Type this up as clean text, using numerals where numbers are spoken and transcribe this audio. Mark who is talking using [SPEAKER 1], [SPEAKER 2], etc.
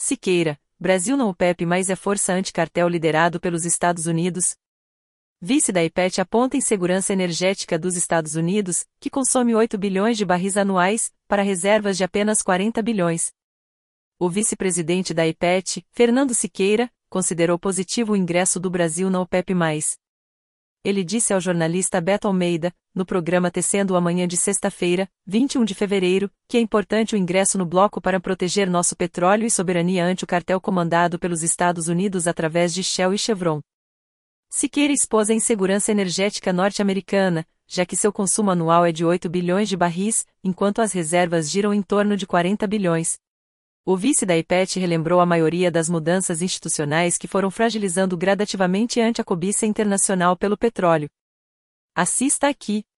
[SPEAKER 1] Siqueira, Brasil na OPEP+, é força anticartel liderado pelos Estados Unidos. Vice da IPET aponta insegurança energética dos Estados Unidos, que consome 8 bilhões de barris anuais, para reservas de apenas 40 bilhões. O vice-presidente da IPET, Fernando Siqueira, considerou positivo o ingresso do Brasil na OPEP+. Ele disse ao jornalista Beto Almeida, no programa Tecendo o Amanhã de sexta-feira, 21 de fevereiro, que é importante o ingresso no bloco para proteger nosso petróleo e soberania ante o cartel comandado pelos Estados Unidos através de Shell e Chevron. Siqueira expôs a insegurança energética norte-americana, já que seu consumo anual é de 8 bilhões de barris, enquanto as reservas giram em torno de 40 bilhões. O vice da IPET relembrou a maioria das mudanças institucionais que foram fragilizando gradativamente ante a cobiça internacional pelo petróleo. Assista aqui.